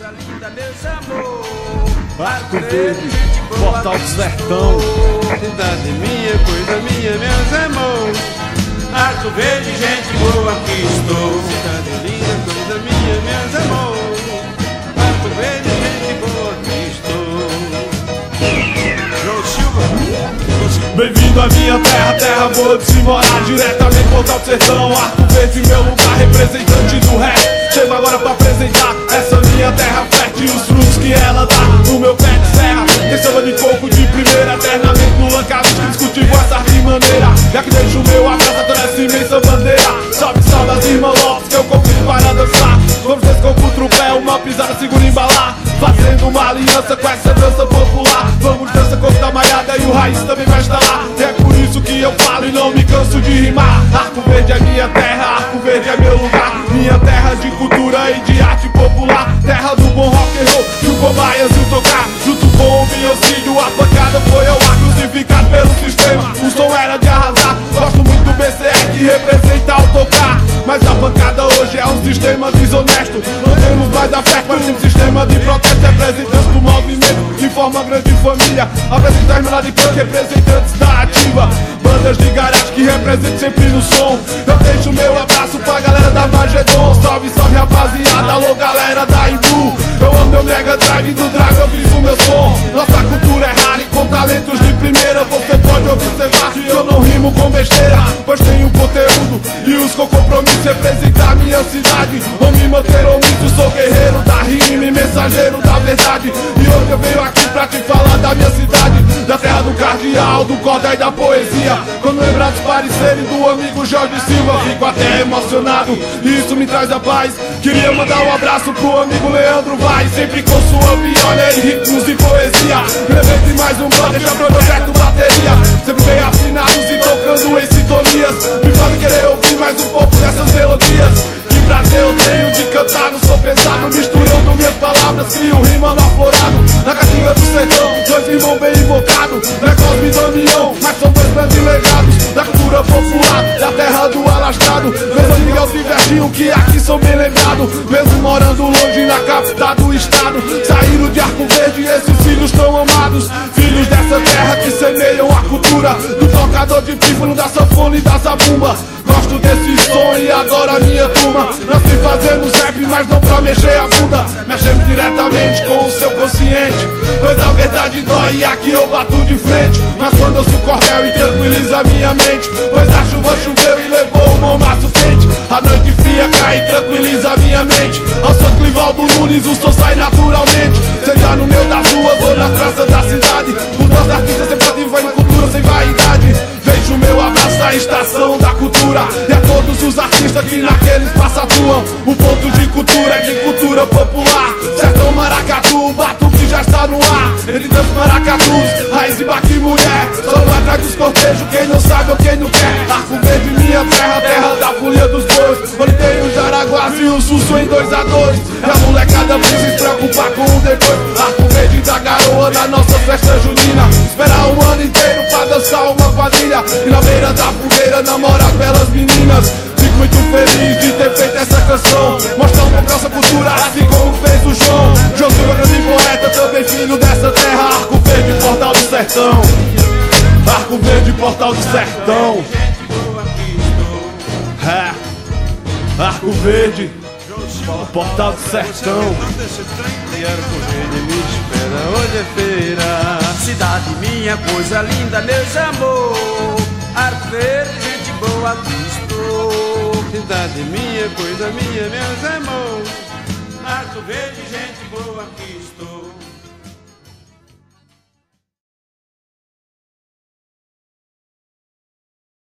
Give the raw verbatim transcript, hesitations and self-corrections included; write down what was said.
coisa linda, meus amor. Arco Verde, Portal do Sertão. Cidade minha, coisa minha, meus amor. Arco Verde, gente boa, aqui estou. Cidade linda, coisa minha, meus amor. Arco Verde, gente boa, aqui estou. João Silva. Bem-vindo à minha terra, terra boa de se morar. Diretamente Portal do Sertão, Arco Verde, meu lugar, representante do rap. Chego agora pra apresentar essa minha terra fértil e os frutos que ela dá no meu pé de serra. Tem samba de coco de primeira, eternamente no lancado, que discutimos essa maneira. Já que deixo o meu abraço até essa imensa bandeira. Salve, salve as irmãs Lopes, que eu convido para dançar. Vamos ver com o trupé, uma pisada segura embalar. Fazendo uma aliança com essa dança popular. Vamos dança corpo da maiada e o raiz também vai estar lá. E é por isso que eu falo e não me canso de rimar. Arco Verde é minha terra, Arco Verde é meu lugar. Minha terra de cultura e de arte popular. Terra do bom rock and roll, do cobaias e o tocar. Junto com o biocídio, a pancada foi ao ar, crucificado pelo sistema. O som era de arrasar, gosto muito do B C E que representa o tocar. Mas a pancada hoje é um sistema desonesto. Não temos mais a fé, mas um sistema de protesto. Representantes do movimento que forma grande família. Apresentar irmã de punk, representantes da ativa. Bandas de garagem que representam sempre no som. Eu deixo meu abraço pra galera da Magedon. Salve, salve rapaziada, alô galera da Imbu. Eu amo meu Mega Drive do Dragon, eu fiz o meu som. Nossa cultura é rara e com talentos de primeira. Você pode observar que eu não rimo com besteira, pois tenho conteúdo e os com compromisso. Representar minha cidade, ou me manter omisso. Sou guerreiro da rima e mensageiro da verdade. E hoje eu venho aqui pra te falar da minha cidade, da terra do cardeal, do corda e da poesia. Quando lembrar dos parceiros do amigo Jorge Silva, fico até emocionado e isso me traz a paz. Queria mandar um abraço pro amigo Leandro Vai, sempre com sua viola e ritmos e poesia. Levante mais um brother, já projeto bateria. Sempre bem afinados e tocando em sintonias. Me fazem querer ouvir mais um pouco dessas melodias. Que prazer eu tenho de cantar, não sou pesado. Misturando minhas palavras, crio rima no aflorado. Na catinga do sertão, dois irmãos bem invocados. Não é Cosme e Damião, mas são dois grandes legados da cultura popular, da terra do alastrado. Meus amigos e Verginho, que aqui são bem lembrados. Mesmo morando longe na capital do estado, saíram de Arco Verde e esses filhos tão amados. Filhos dessa terra que semeiam a cultura do tocador de pífano, da sanfona e da zabumba. Gosto desse som e adoro a minha turma. Nasci fazendo rap, mas não pra mexer a bunda. Mexendo diretamente com o seu consciente, pois a verdade dói e aqui eu bato de frente. Mas quando eu sou cordel e tranquiliza a minha mente, pois a chuva choveu e levou o mormaço quente. A noite fria cai e tranquiliza a minha mente. Ao som Clivaldo Nunes o som sai naturalmente. Seja no meio das ruas ou na praça da cidade, os nossos artistas sempre ativam em cultura sem vaidade. Vejo meu abraço à estação da cultura e a todos os artistas que naquele espaço atuam. O ponto de cultura é de cultura popular. Sertão Maracatu, batuque já está no ar. Entre tantos maracatus, raiz e baque mulher. Só não atrás dos cortejos quem não sabe ou quem não quer. Arco Verde, minha terra, terra da folia dos bois. Onde tem os Jaraguás e o Sussu em dois a dois. E a molecada precisa se preocupar com o depois. Arco Verde da garoa da nossa festa junina. Esperar um ano inteiro pra dançar uma quadrilha e na beira da fogueira namorar belas meninas. Fico muito feliz de ter feito essa canção, mostrar um pouco nossa cultura, assim como fez o João. João Silva, grande poeta, também filho dessa terra. Arco Verde, Portal do Sertão. Arco Verde, Portal do Sertão. É. Arco Verde, Portal do Sertão. E Arco Verde me espera, hoje é feira. Cidade minha, coisa linda, meus amor. Arco Verde, gente boa, aqui estou. Cidade minha, coisa minha, meus amor. Arco Verde, gente boa, aqui estou.